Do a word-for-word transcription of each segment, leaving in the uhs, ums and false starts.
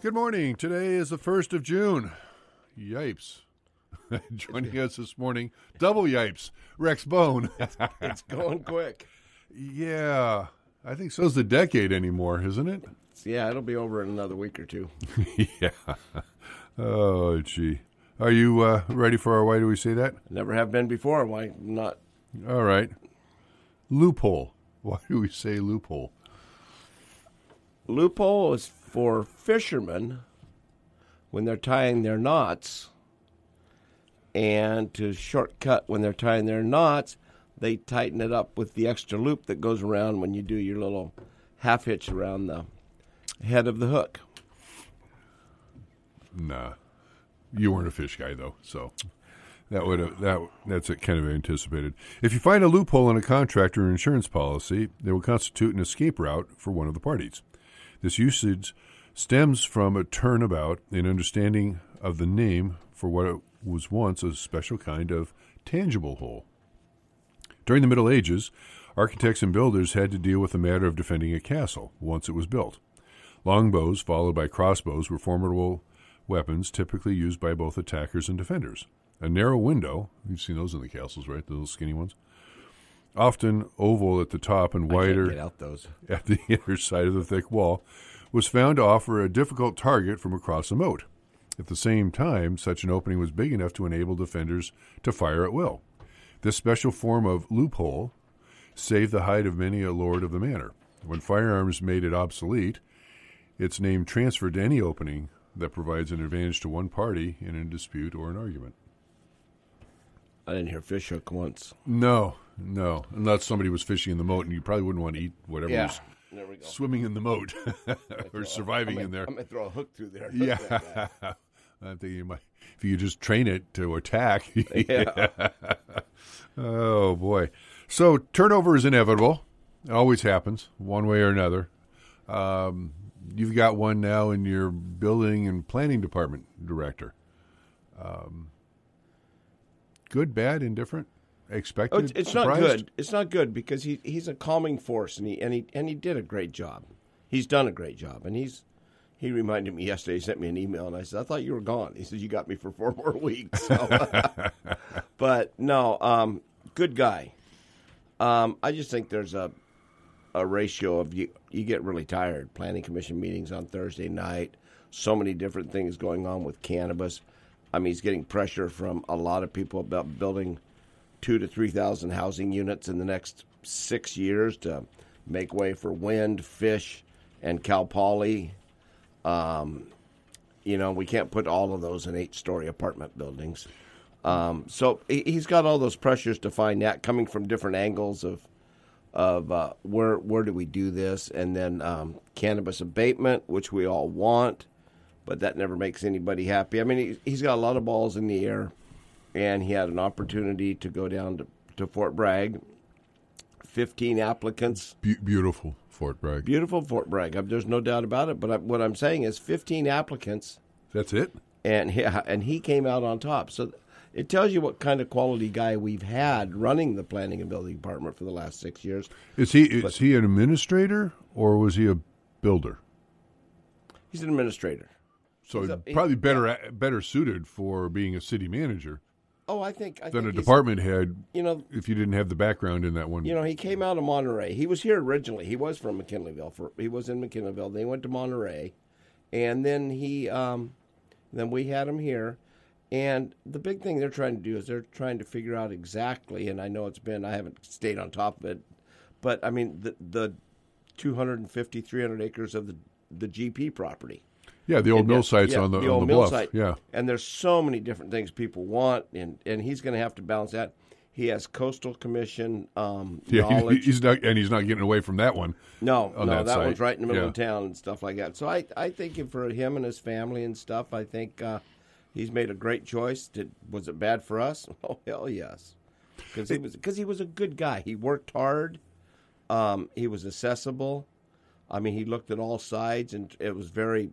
Good morning. Today is the first of June. Yipes. Joining us this morning, double yipes, Rex Bone. It's going quick. Yeah, I think so's the decade anymore, isn't it? Yeah, it'll be over in another week or two. Yeah. Oh, gee. Are you uh, ready for our Why Do We Say That? Never have been before. Why not? All right. Loophole. Why do we say loophole? Loophole is for fishermen when they're tying their knots. And to shortcut when they're tying their knots, they tighten it up with the extra loop that goes around when you do your little half hitch around the head of the hook. Nah. You weren't a fish guy, though, so that would have, that that's kind of anticipated. If you find a loophole in a contract or insurance policy, it will constitute an escape route for one of the parties. This usage stems from a turnabout in understanding of the name for what it was once a special kind of tangible hole. During the Middle Ages, architects and builders had to deal with the matter of defending a castle once it was built. Longbows, followed by crossbows, were formidable weapons typically used by both attackers and defenders. A narrow window, you've seen those in the castles, right? The little skinny ones. Often oval at the top and wider I can't get out those. At the inner side of the thick wall, was found to offer a difficult target from across a moat. At the same time, such an opening was big enough to enable defenders to fire at will. This special form of loophole saved the hide of many a lord of the manor. When firearms made it obsolete, its name transferred to any opening that provides an advantage to one party in a dispute or an argument. I didn't hear fish hook once. No, no. Unless somebody was fishing in the moat, and you probably wouldn't want to eat whatever Yeah, was there we go. swimming in the moat or a- surviving I'm in there. I'm going to throw a hook through there. Yeah. I'm thinking you might, if you just train it to attack. Yeah. Oh, boy. So turnover is inevitable. It always happens, one way or another. Um, you've got one now in your building and planning department director. Um, good, bad, indifferent, expected, Oh, it's, it's not surprised? good. It's not good because he he's a calming force, and he and he and he did a great job. He's done a great job, and he's he reminded me yesterday. He sent me an email, and I said, "I thought you were gone." He said, "You got me for four more weeks." So, but no, um, good guy. Um, I just think there's a a ratio of you. You get really tired. Planning commission meetings on Thursday night. So many different things going on with cannabis. I mean, he's getting pressure from a lot of people about building two to three thousand housing units in the next six years to make way for wind, fish, and Cal Poly. Um, you know, we can't put all of those in eight-story apartment buildings. Um, so he, he's got all those pressures to find that coming from different angles of of uh, where where do we do this, and then um, cannabis abatement, which we all want, but that never makes anybody happy. I mean, he, he's got a lot of balls in the air. And he had an opportunity to go down to, to Fort Bragg. Fifteen applicants. Be- beautiful, Fort Bragg. Beautiful Fort Bragg. I, there's no doubt about it. But I, what I'm saying is, fifteen applicants, That's it? and he, and he came out on top. So it tells you what kind of quality guy we've had running the planning and building department for the last six years. Is he is But- he an administrator or was he a builder? He's an administrator. So He's a- he- probably better better suited for being a city manager Oh, I think I than think a he's- department head. You know, If you didn't have the background in that one, You know, he came out of Monterey. He was here originally. He was from McKinleyville. For he was in McKinleyville. Then he went to Monterey, and then he, um, then we had him here. And the big thing they're trying to do is they're trying to figure out exactly. And I know it's been I haven't stayed on top of it, but I mean the the two hundred fifty, three hundred acres of the the G P property. yeah, the old And mill yeah, sites yeah, on the, the on old the mill bluff, site. yeah. And there's so many different things people want, and, and he's going to have to balance that. He has coastal commission um, Yeah, he- knowledge. he's not, and he's not getting away from that one. No, on no, that that, site. one's right in the middle Yeah. of town and stuff like that. So I, I think for him and his family and stuff, I think uh, he's made a great choice. Did, was it bad for us? Oh hell yes, because he was because he was a good guy. He worked hard. Um, he was accessible. I mean, he looked at all sides, and it was very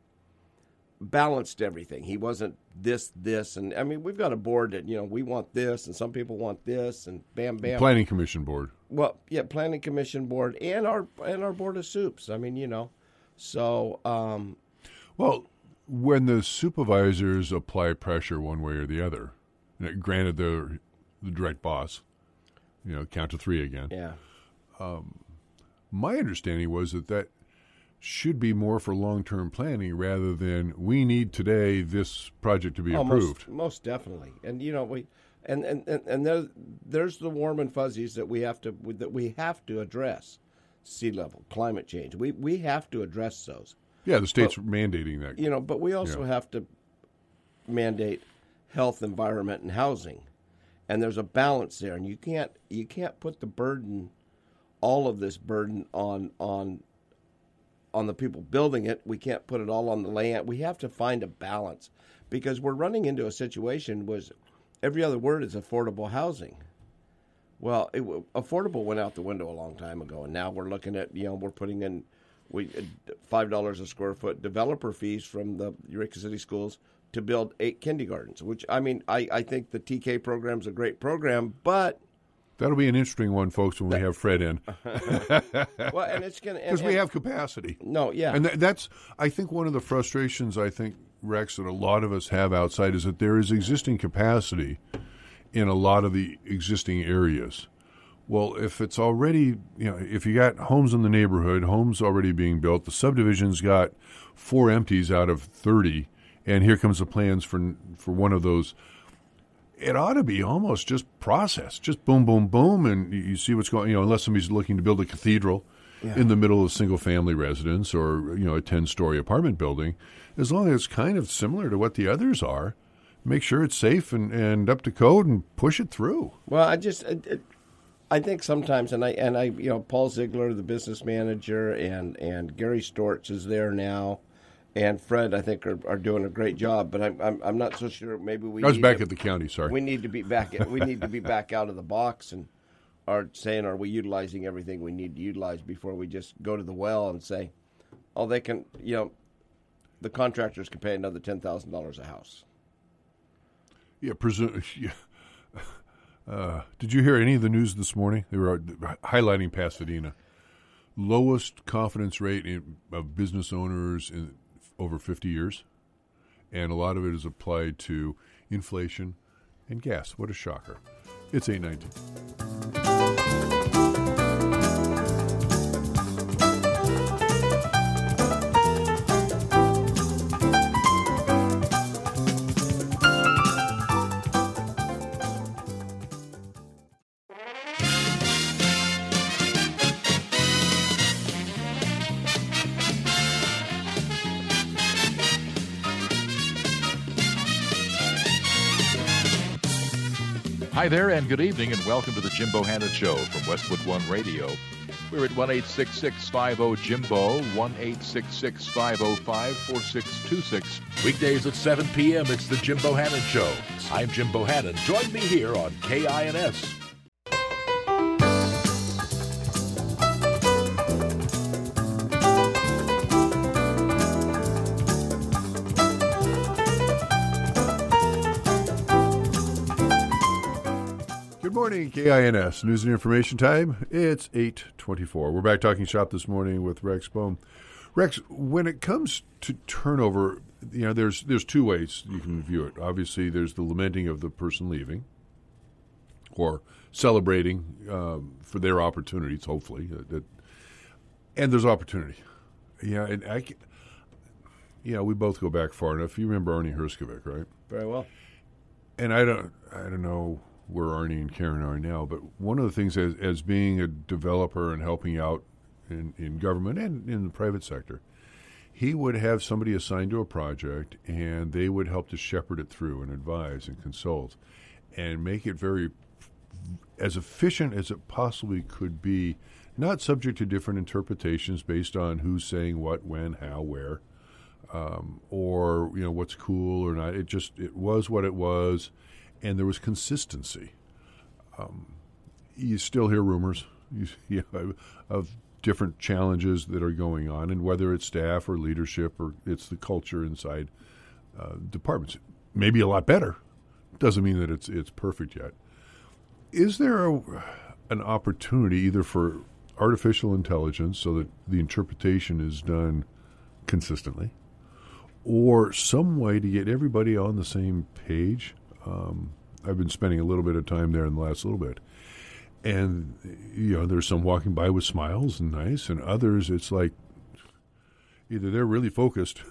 balanced everything. He wasn't this, this, and I mean, we've got a board that, you know, we want this, and some people want this, and bam, bam. Planning Commission Board. Well, yeah, Planning Commission Board and our and our Board of Soups. I mean, you know, so um, Well, when the supervisors apply pressure one way or the other, you know, granted they're the direct boss, you know, count to three again. Yeah. Um, my understanding was that that should be more for long-term planning rather than we need today this project to be oh, approved. Most, most definitely. And, you know, we and, and, and, and there's, there's the warm and fuzzies that we have to that we have to address. Sea level, climate change. We we have to address those. Yeah, the state's but, mandating that. You know, but we also yeah. have to mandate health, environment, and housing. And there's a balance there, and you can't you can't put the burden, all of this burden on on on the people building it. We can't put it all on the land. We have to find a balance because we're running into a situation where every other word is affordable housing. Well, it, affordable went out the window a long time ago, and now we're looking at, you know, we're putting in we five dollars a square foot developer fees from the Eureka City schools to build eight kindergartens, which, I mean, I, I think the T K program's a great program, but... That'll be an interesting one, folks, when that, we have Fred in. Well, and it's going to... Because we have capacity. No, yeah. And th- that's, I think, one of the frustrations, I think, Rex, that a lot of us have outside is that there is existing capacity in a lot of the existing areas. Well, if it's already, you know, if you got homes in the neighborhood, homes already being built, the subdivision's got four empties out of thirty, and here comes the plans for for one of those. It ought to be almost just processed, just boom, boom, boom, and you see what's going. You know, unless somebody's looking to build a cathedral yeah. in the middle of single-family residence or you know a ten-story apartment building, as long as it's kind of similar to what the others are, make sure it's safe and, and up to code and push it through. Well, I just. It, it, I think sometimes, and I and I, you know, Paul Ziegler, the business manager, and, and Gary Storch is there now, and Fred, I think, are, are doing a great job. But I'm I'm, I'm not so sure. Maybe we. I was need back to, at the county. Sorry. We need to be back. At, we need to be back out of the box and are saying, are we utilizing everything we need to utilize before we just go to the well and say, oh, they can, you know, the contractors can pay another ten thousand dollars a house. Yeah, presume. Yeah. Uh, did you hear any of the news this morning? They were highlighting Pasadena. Lowest confidence rate in, of business owners in over fifty years. And a lot of it is applied to inflation and gas. What a shocker. It's eight nineteen. Hi there, and good evening, and welcome to the Jim Bohannon Show from Westwood One Radio. We're at one eight six six, five oh, Jimbo, one eight six six, five oh five, four six two six. Weekdays at seven p.m., it's the Jim Bohannon Show. I'm Jim Bohannon. Join me here on K I N S. Good morning, K I N S. News and information time. It's eight twenty-four. We're back talking shop this morning with Rex Bohm. Rex, when it comes to turnover, you know, there's there's two ways you can view it. Obviously, there's the lamenting of the person leaving or celebrating um, for their opportunities, hopefully. Uh, that, and there's opportunity. Yeah, and I, you know, we both go back far enough. You remember Arnie Herskovic, right? Very well. And I don't, I don't know where Arnie and Karen are now, but one of the things as, as being a developer and helping out in, in government and in the private sector, he would have somebody assigned to a project and they would help to shepherd it through and advise and consult and make it very as efficient as it possibly could be, not subject to different interpretations based on who's saying what, when, how, where, um, or you know what's cool or not. It just it was what it was. And there was consistency. Um, you still hear rumors you, you know, of different challenges that are going on, and whether it's staff or leadership or it's the culture inside uh, departments. Maybe a lot better. Doesn't mean that it's it's perfect yet. Is there a, an opportunity either for artificial intelligence so that the interpretation is done consistently, or some way to get everybody on the same page. Um, I've been spending a little bit of time there in the last little bit. And, you know, there's some walking by with smiles and nice, and others it's like either they're really focused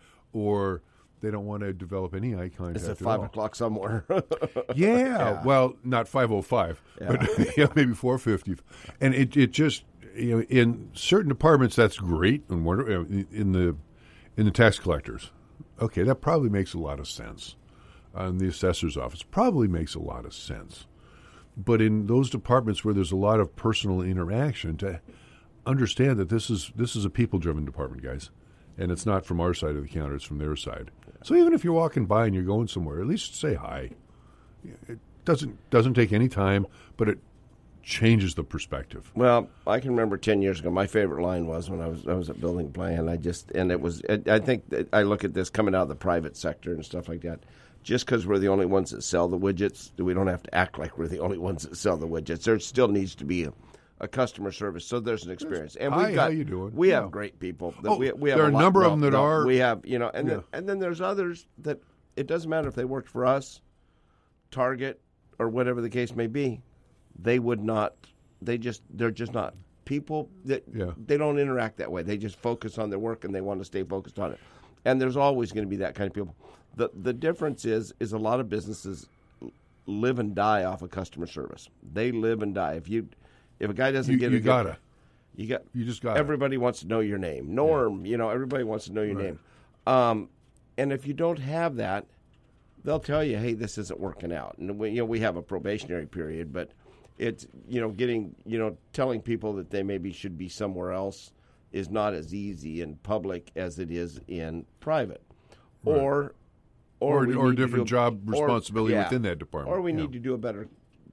or they don't want to develop any eye contact. It's at at five all. o'clock somewhere. Yeah, Yeah. well, not five oh five, Yeah. but yeah, maybe four fifty. And it, it just, you know, in certain departments that's great, and wonder- in the in the tax collectors, okay, that probably makes a lot of sense. In the assessor's office, probably makes a lot of sense. But in those departments where there's a lot of personal interaction, to understand that this is this is a people-driven department, guys, and it's not from our side of the counter; it's from their side. So even if you're walking by and you're going somewhere, at least say hi. It doesn't doesn't take any time, but it changes the perspective. Well, I can remember ten years ago. My favorite line was when I was I was at Building Plan. I just and it was. I I think that I look at this coming out of the private sector and stuff like that. Just because we're the only ones that sell the widgets, we don't have to act like we're the only ones that sell the widgets. There still needs to be a, a customer service, so there's an experience. And Hi, we've got, how you doing? We Yeah. have great people. That Oh, we, we have there are a lot- number of no, them that no, are- We have, you know, and Yeah. then and then there's others that it doesn't matter if they worked for us, Target, or whatever the case may be. They would not. They just they're just not people that Yeah. they don't interact that way. They just focus on their work and they want to stay focused on it. And there's always going to be that kind of people. The the difference is is a lot of businesses live and die off of customer service. They live and die. If you if a guy doesn't You, get you a good- gotta. you got You just gotta. everybody wants to know your name. Norm, you know, everybody wants to know your Right. name. Um, and if you don't have that, they'll tell you, "Hey, this isn't working out." And we, you know, we have a probationary period, but it's you know, getting you know, telling people that they maybe should be somewhere else is not as easy in public as it is in private, Right. or Or, we or need to different do- job or- responsibility yeah. within that department. or we Yeah. need to do a better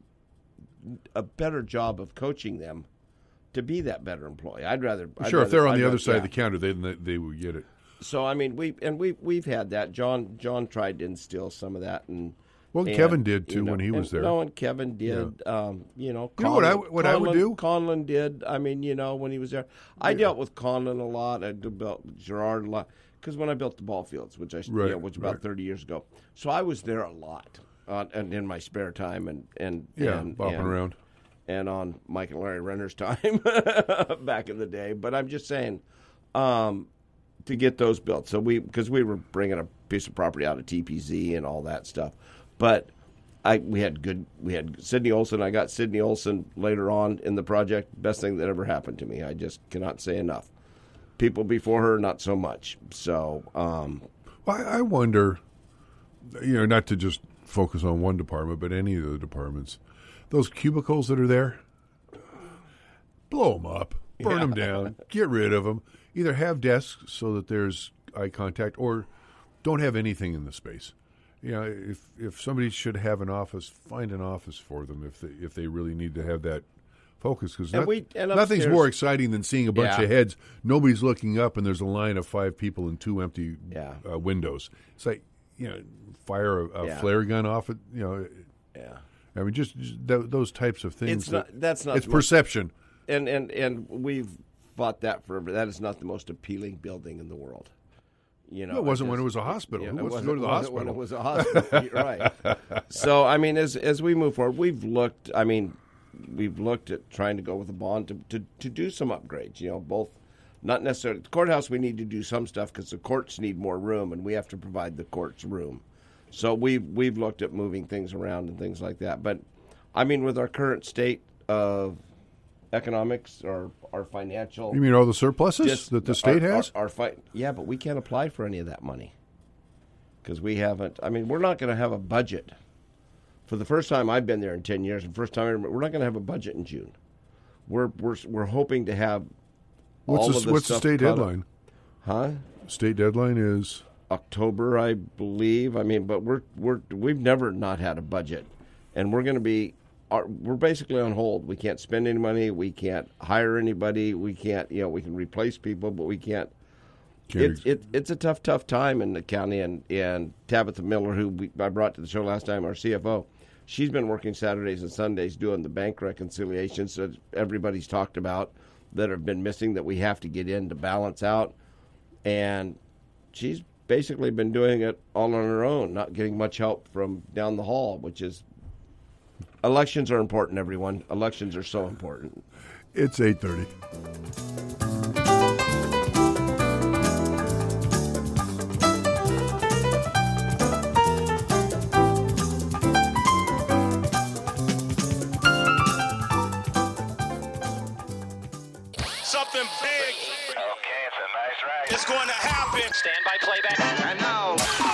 a better job of coaching them to be that better employee. I'd rather I'd Sure, if rather- they're on I'd the rather- other side yeah. of the counter, then they, they would get it. So I mean, we and we we've had that. John John tried to instill some of that, and Well, and, Kevin did, too, you know, when he and- was there. No, and Kevin did. Um, you know, You know what I- Conlon- what I would Conlon- do? Conlon did. I mean, you know, when he was there, I dealt with Conlon a lot. I dealt with Gerard a lot because when I built the ball fields, which I Right, you know, which was about right. thirty years ago, so I was there a lot, uh, and in my spare time, and and Yeah, and, bopping and, around. and on Mike and Larry Renner's time back in the day. But I'm just saying, um, to get those built. So we, because we were bringing a piece of property out of T P Z and all that stuff. But I, we had good, we had Sidney Olson. I got Sidney Olson later on in the project. Best thing that ever happened to me. I just cannot say enough. People before her, not so much. So, um, Well, I I wonder, you know, not to just focus on one department, but any of the departments, those cubicles that are there, blow them up, burn them down, get rid of them. Either have desks so that there's eye contact, or don't have anything in the space. You know, if if somebody should have an office, find an office for them if they if they really need to have that focus. Because And we- and nothing's upstairs- more exciting than seeing a bunch Yeah. of heads. Nobody's looking up, and there's a line of five people and two empty Yeah. uh, windows. It's like, you know, fire a, a Yeah. flare gun off it. You know, yeah, I mean, just, just th- those types of things. it's not. that- That's not. it's the most- perception. and and and we've fought that forever. That is not the most appealing building in the world. You know, No, it wasn't just- when it was a hospital. Yeah, Who it wants to wasn't- go to the wasn't when hospital? it was a hospital. You're right. So I mean, as as we move forward, we've looked. I mean, we've looked at trying to go with a bond to to, to do some upgrades. You know, both. Not necessarily the courthouse. We need to do some stuff because the courts need more room, and we have to provide the courts room. So we've we've looked at moving things around and things like that. But I mean, with our current state of economics or our financial, You mean all the surpluses just that the state our, has? Our, our fight, yeah, but we can't apply for any of that money because we haven't. I mean, we're not going to have a budget for the first time I've been there in ten years. And first time I remember, we're not going to have a budget in June. We're we're we're hoping to have. what's all the, of the what's the stuff state caught up. deadline? Huh? State deadline is October, I believe. I mean, but we're we're we've never not had a budget, and we're going to be. Our, we're basically on hold. We can't spend any money. We can't hire anybody. We can't. You know, we can replace people, but we can't. Can't It's it, it's a tough, tough time in the county. And, and Tabitha Miller, who we, I brought to the show last time, our C F O, she's been working Saturdays and Sundays doing the bank reconciliations that everybody's talked about that have been missing that we have to get in to balance out. And she's basically been doing it all on our own, not getting much help from down the hall, which is elections are important, everyone. Elections are so important. It's eight thirty. Something big. Okay, it's a nice ride. It's going to happen. Stand by playback. And now,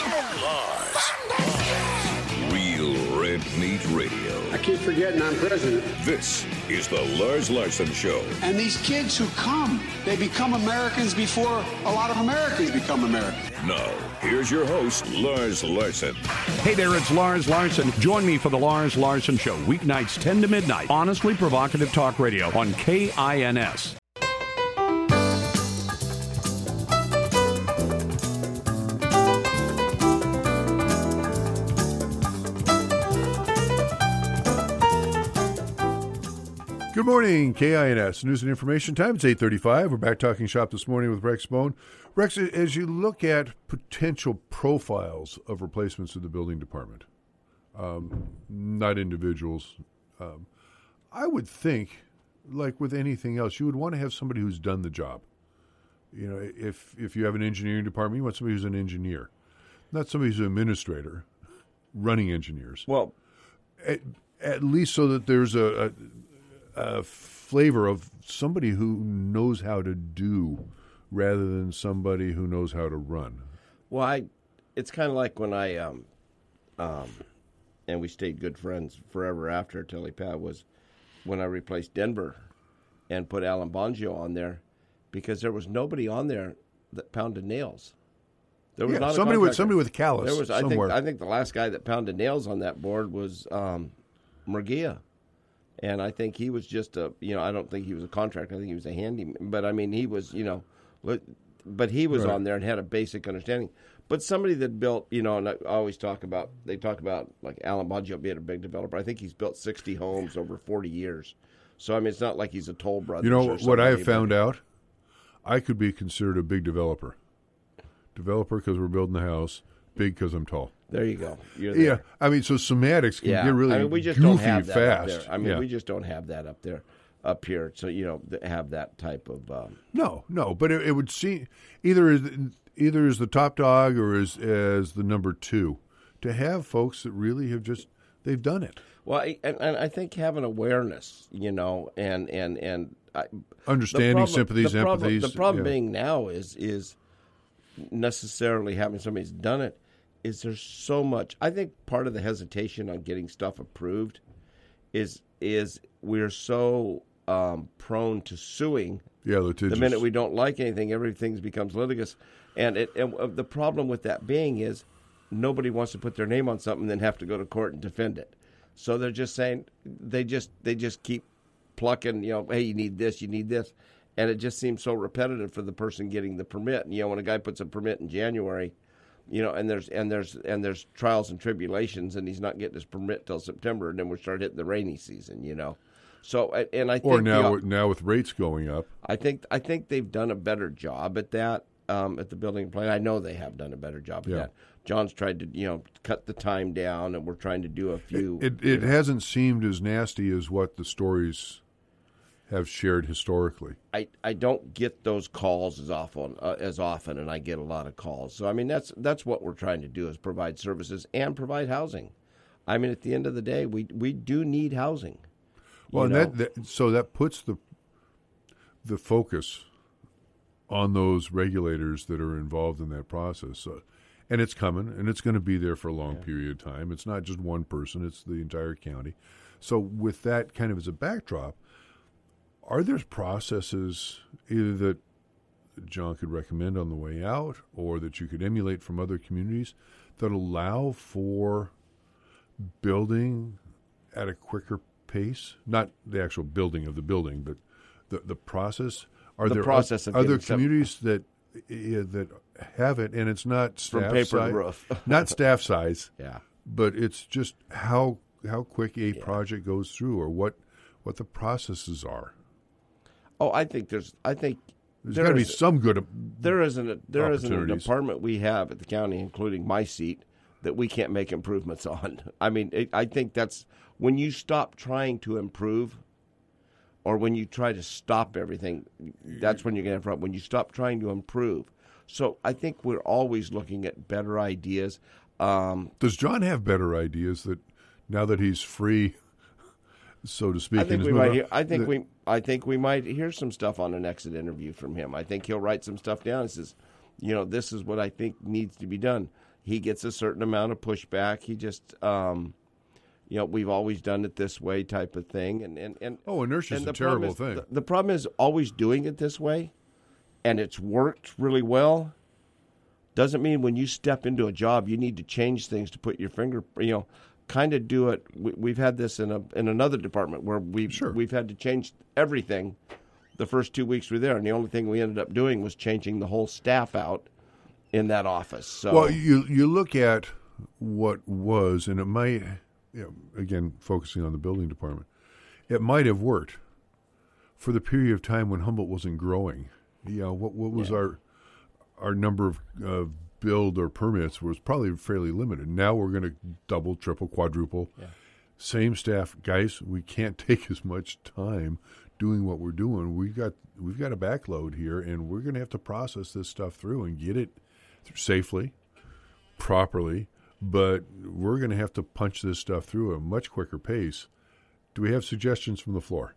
Lars. Real Red Meat Radio. I keep forgetting I'm president. This is the Lars Larson Show. And these kids who come, they become Americans before a lot of Americans become Americans. Now, here's your host, Lars Larson. Hey there, it's Lars Larson. Join me for the Lars Larson Show, weeknights ten to midnight. Honestly provocative talk radio on K I N S. Good morning, K I N S News and Information Time. It's eight thirty-five. We're back talking shop this morning with Rex Bone. Rex, as you look at potential profiles of replacements in the building department, um, not individuals, um, I would think, like with anything else, you would want to have somebody who's done the job. You know, if if you have an engineering department, you want somebody who's an engineer, not somebody who's an administrator running engineers. Well, at, at least so that there's a, a a flavor of somebody who knows how to do rather than somebody who knows how to run. Well, I, it's kind of like when I, um, um, and we stayed good friends forever after Telly Pad, was when I replaced Denver and put Alan Bongio on there because there was nobody on there that pounded nails. There was yeah, not somebody a with somebody with callus. There was, I think, somewhere. I think the last guy that pounded nails on that board was um, Murguia. And I think he was just a, you know, I don't think he was a contractor. I think he was a handyman. But, I mean, he was, you know, but he was right. on there and had a basic understanding. But somebody that built, you know, and I always talk about, they talk about, like, Alan Bongio being a big developer. I think he's built sixty homes over forty years. So, I mean, it's not like he's a Toll Brothers. You know what I have but, found out? I could be considered a big developer. Developer because we're building the house, big because I'm tall. There you go. You're there. Yeah, I mean, so semantics can yeah. get really I mean, we just goofy don't have that fast. Up there. I mean, yeah. we just don't have that up there, up here. So, you know, th- have that type of. Um, no, no, but it, it would seem either as, either as the top dog or as as the number two to have folks that really have just they've done it. Well, I, and, and I think having awareness, you know, and and and I, understanding, problem, sympathies, the problem, empathies. The problem yeah. being now is is necessarily having somebody who's done it. Is there's so much? I think part of the hesitation on getting stuff approved is is we're so um, prone to suing. Yeah, litigious. The minute we don't like anything, everything becomes litigious, and it and the problem with that being is nobody wants to put their name on something and then have to go to court and defend it. So they're just saying they just they just keep plucking. You know, hey, you need this, you need this, and it just seems so repetitive for the person getting the permit. And, you know, when a guy puts a permit in January. You know, and there's and there's and there's trials and tribulations, and he's not getting his permit till September, and then we start hitting the rainy season. You know, so and I think or now the, now with rates going up, I think I think they've done a better job at that um, at the building plan. I know they have done a better job at yeah. that. John's tried to you know cut the time down, and we're trying to do a few. It it, it hasn't seemed as nasty as what the stories have shared historically. I, I don't get those calls as often uh, as often, and I get a lot of calls. So I mean that's that's what we're trying to do is provide services and provide housing. I mean at the end of the day, we we do need housing. Well, and know? that, that so that puts the the focus on those regulators that are involved in that process. So, and it's coming, and it's going to be there for a long yeah. period of time. It's not just one person; it's the entire county. So, with that kind of as a backdrop. Are there processes either that John could recommend on the way out or that you could emulate from other communities that allow for building at a quicker pace? Not the actual building of the building, but the the process. Are the there process of other communities that uh, that have it, and it's not staff from paper size, to roof, not staff size, yeah, but it's just how how quick a yeah. project goes through or what what the processes are. Oh, I think there's. I think There's There got to be is- some good. There isn't a, there isn't a opportunities. department we have at the county, including my seat, that we can't make improvements on. I mean, it, I think that's when you stop trying to improve, or when you try to stop everything, that's when you're going to have a problem. When you stop trying to improve. So I think we're always looking at better ideas. Um, Does John have better ideas that now that he's free, so to speak? I in think his we move might. on, Hear, I think that- we. I think we might hear some stuff on an exit interview from him. I think he'll write some stuff down and says, you know, this is what I think needs to be done. He gets a certain amount of pushback. He just, um, you know, we've always done it this way type of thing. And and, and Oh, inertia is and a the problem terrible is- thing. The, the problem is always doing it this way, and it's worked really well. Doesn't mean when you step into a job you need to change things to put your finger. You know, kind of do it. We, we've had this in a in another department where we've Sure. we've had to change everything the first two weeks we were there, and the only thing we ended up doing was changing the whole staff out in that office. So Well, you you look at what was, and it might, you know, again, focusing on the building department, it might have worked for the period of time when Humboldt wasn't growing. You know, what what was Yeah. our our number of uh, build or permits was probably fairly limited. Now we're going to double, triple, quadruple. Yeah. Same staff, guys. We can't take as much time doing what we're doing. We got we've got a backload here, and we're going to have to process this stuff through and get it through safely, properly. But we're going to have to punch this stuff through at a much quicker pace. Do we have suggestions from the floor?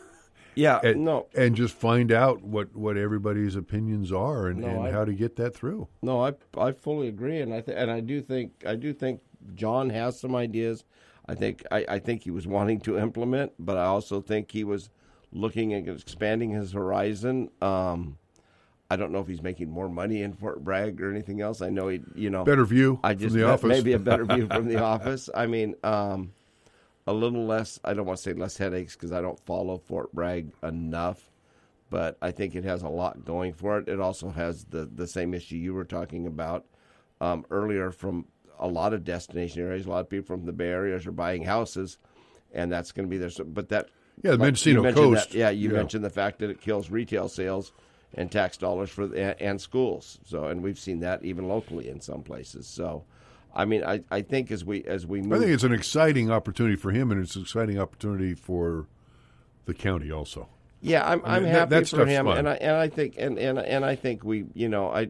yeah, And, no, and just find out what, what everybody's opinions are and, No, and I- how to get that through. no, I I fully agree, and I th- and I do think I do think John has some ideas. I think I, I think he was wanting to implement, but I also think he was looking at expanding his horizon. Um, I don't know if he's making more money in Fort Bragg or anything else. I know he, you know, Better view I just from the office. maybe a better view from the office. I mean, um, a little less. I don't want to say less headaches because I don't follow Fort Bragg enough, but I think it has a lot going for it. It also has the the same issue you were talking about um, earlier from a lot of destination areas. A lot of people from the Bay Areas are buying houses, and that's going to be there. So, but that Yeah, the like, Mendocino you mentioned Coast. that- yeah, you Yeah. mentioned the fact that it kills retail sales and tax dollars for and, and schools. So, and we've seen that even locally in some places. So, I mean, I, I think as we as we move, I think it's an exciting opportunity for him, and it's an exciting opportunity for the county also. yeah, I'm I I'm mean, that- happy that for stuff's him, fun. and I and I think and, and and I think we, you know, I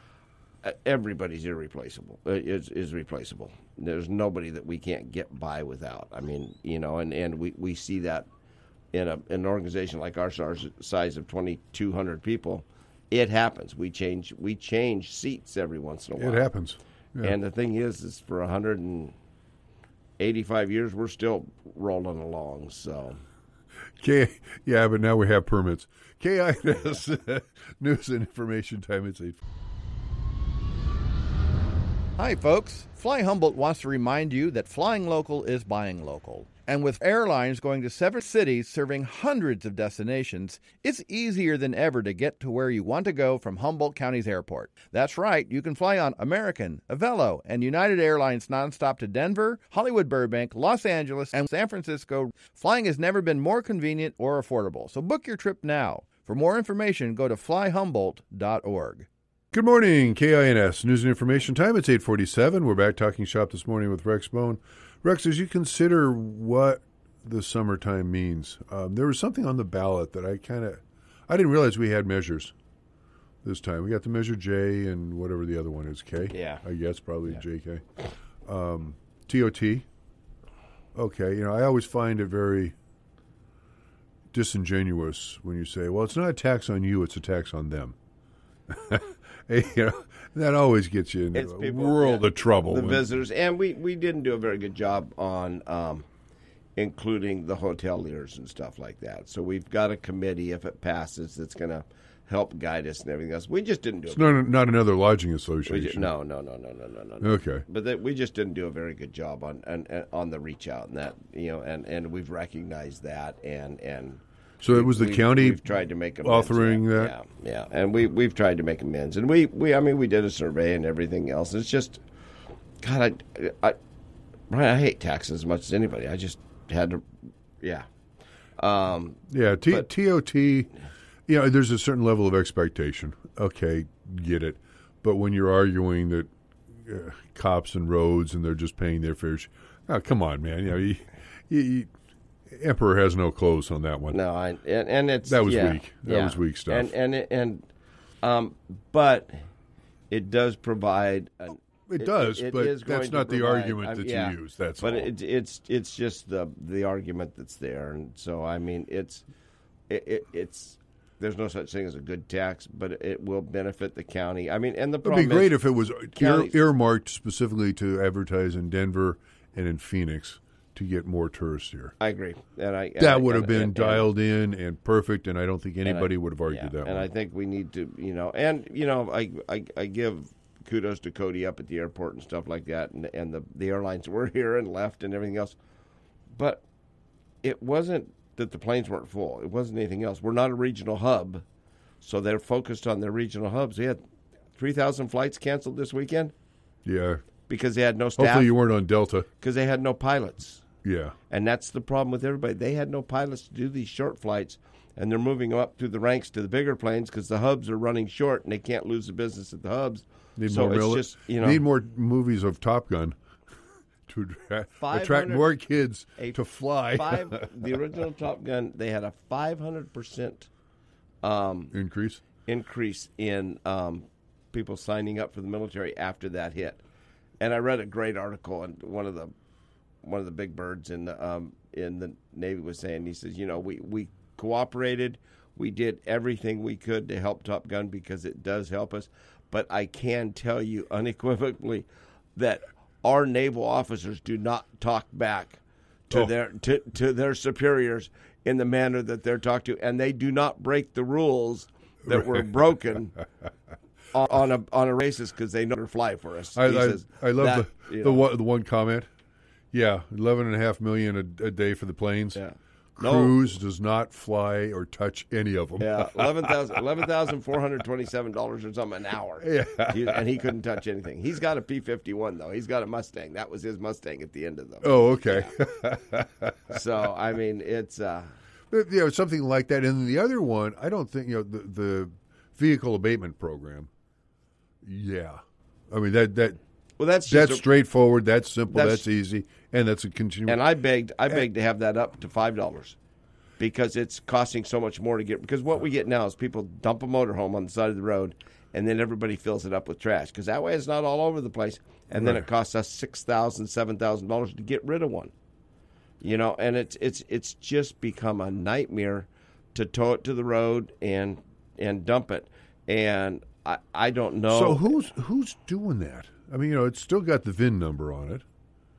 everybody's irreplaceable. uh, Is is replaceable. There's nobody that we can't get by without. I mean, you know, and, and we, we see that in a in an organization like our size size of twenty-two hundred people. It happens. We change we change seats every once in a while. It happens. Yeah. And the thing is, is for one hundred eighty-five years, we're still rolling along. So, K, yeah, but now we have permits. K I N S News and Information Time. It's eight. Hi, folks. Fly Humboldt wants to remind you that flying local is buying local. And with airlines going to seven cities serving hundreds of destinations, it's easier than ever to get to where you want to go from Humboldt County's airport. That's right, you can fly on American, Avelo, and United Airlines nonstop to Denver, Hollywood Burbank, Los Angeles, and San Francisco. Flying has never been more convenient or affordable, so book your trip now. For more information, go to fly humboldt dot org. Good morning, K I N S News and Information Time. It's eight forty-seven. We're back talking shop this morning with Rex Bone. Rex, as you consider what the summertime means, um, there was something on the ballot that I kind of, I didn't realize we had measures this time. We got the measure J and whatever the other one is, K. Yeah. I guess probably yeah. J K. Um, T O T. Okay, you know, I always find it very disingenuous when you say, well, it's not a tax on you, it's a tax on them. You know, that always gets you in It's a people- world yeah, of trouble. the when- visitors, and we, we didn't do a very good job on um, including the hoteliers and stuff like that. So we've got a committee, if it passes, that's going to help guide us and everything else. We just didn't do It's it. not, not another lodging We association. ju- no, no, no, no, no, no, no. no. Okay. But that, we just didn't do a very good job on on, on the reach out and that, you know, and, and we've recognized that and and. So it was the we've, county we've tried to make amends. authoring that? Yeah, yeah, and we we've tried to make amends, and we, we I mean we did a survey and everything else. It's just, God, I, I, Brian, I hate taxes as much as anybody. I just had to, yeah, um, Yeah, T- but- T O T you know, there's a certain level of expectation. Okay, get it. But when you're arguing that uh, cops and roads and they're just paying their fair share, oh, come on, man. You know, you, you, you, Emperor has no clothes on that one. No, I, and, and it's that was yeah, weak. That yeah. was weak stuff. And and and um, but it does provide. An, It does, it, it but is going that's to not the provide- argument I- that yeah, you use. That's but all. it, it's it's just the the argument that's there, and so I mean it's it, it, it's there's no such thing as a good tax, but it will benefit the county. I mean, and the It'd problem be great is, if it was ear, counties- earmarked specifically to advertise in Denver and in Phoenix to get more tourists here. I agree, and I and That I- would have and- been and- dialed in and perfect, and I don't think and I- anybody would have argued yeah, that And one. I think we need to, you know, and you know, I I, I give kudos to Cody up at the airport and stuff like that, and and the the airlines were here and left and everything else, but it wasn't that the planes weren't full. It wasn't anything else. We're not a regional hub, so they're focused on their regional hubs. They had three thousand flights canceled this weekend Yeah. because they had no staff. Hopefully you weren't on Delta. Because they had no pilots. Yeah. And that's the problem with everybody. They had no pilots to do these short flights, and they're moving up through the ranks to the bigger planes because the hubs are running short, and they can't lose the business at the hubs. Need so more it's mili- just, you know, need more movies of Top Gun to attract, attract more kids a to fly. Five, the original Top Gun, they had a five hundred percent um, increase increase in um, people signing up for the military after that hit. And I read a great article, and one of the one of the big birds in the um, in the Navy was saying, he says, you know, we, we cooperated, we did everything we could to help Top Gun because it does help us. But I can tell you unequivocally that our naval officers do not talk back to Oh. their to, to their superiors in the manner that they're talked to, and they do not break the rules that were broken on, on a on a basis because they know to fly for us. I, He I, says I love that, the you the know, one, the one comment. Yeah, eleven and a half million a, a day for the planes. Yeah. No. Cruise does not fly or touch any of them. Yeah, eleven thousand eleven thousand four hundred twenty-seven dollars or something an hour. Yeah. He- and he couldn't touch anything. He's got a P fifty-one though. He's got a Mustang. That was his Mustang at the end of them. Oh, okay. So I mean, it's uh, But, you know, something like that. And the other one, I don't think, you know, the, the vehicle abatement program. Yeah. I mean, that that well, that's that's just a- straightforward, that's simple, that's, That's- easy, and that's a continuing. And I begged, I begged to have that up to five dollars, because it's costing so much more to get. Because what we get now is people dump a motorhome on the side of the road, and then everybody fills it up with trash. Because that way it's not all over the place, and then Right. it costs us six thousand, seven thousand dollars to get rid of one. You know, and it's it's it's just become a nightmare to tow it to the road and and dump it. And I I don't know. So who's who's doing that? I mean, you know, it's still got the V I N number on it.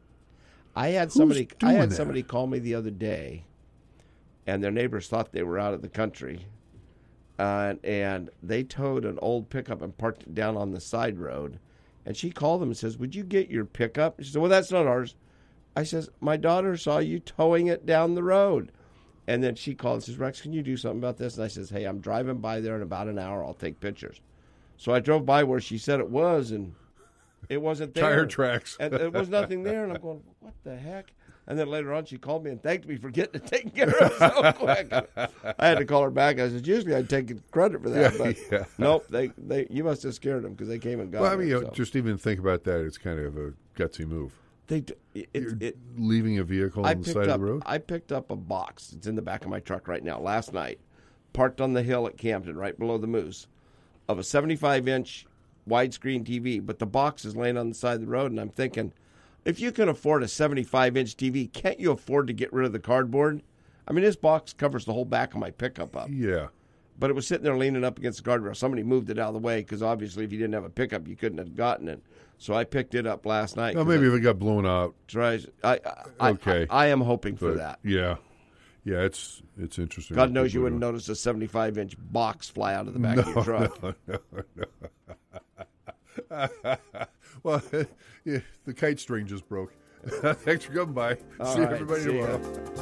I had Who's somebody. I doing had that? somebody call me the other day, and their neighbors thought they were out of the country, uh, and they towed an old pickup and parked it down on the side road. And she called them and says, "Would you get your pickup?" She said, "Well, that's not ours." I says, "My daughter saw you towing it down the road." And then she called and says, "Rex, can you do something about this?" And I says, "Hey, I'm driving by there in about an hour. I'll take pictures." So I drove by where she said it was, and it wasn't there. Tire tracks. And there was nothing there. And I'm going, what the heck? And then later on, she called me and thanked me for getting it taken care of so quick. I had to call her back. I said, usually I'd take credit for that. Yeah, but yeah. nope, they, they, you must have scared them because they came and got Well, I me. mean, you know, so. just even think about that. It's kind of a gutsy move. They, d- it, You're it, it, leaving a vehicle I on the picked side up, of the road. I picked up a box. It's in the back of my truck right now. Last night, parked on the hill at Campton, right below the Moose, of a seventy-five inch widescreen T V. But the box is laying on the side of the road, and I'm thinking, if you can afford a seventy-five inch T V, can't you afford to get rid of the cardboard? I mean, this box covers the whole back of my pickup up. Yeah. But it was sitting there leaning up against the guardrail. Somebody moved it out of the way because obviously, if you didn't have a pickup, you couldn't have gotten it. So I picked it up last night. Well, 'cause maybe I, if it got blown out. tries, I, I, Okay. I, I am hoping for But, that. Yeah. Yeah, it's it's interesting. God what knows people you wouldn't do. notice a seventy-five inch box fly out of the back No, of your truck. no, no, no. Well, yeah, the kite string just broke. Thanks for coming by. All See right, everybody see ya. tomorrow.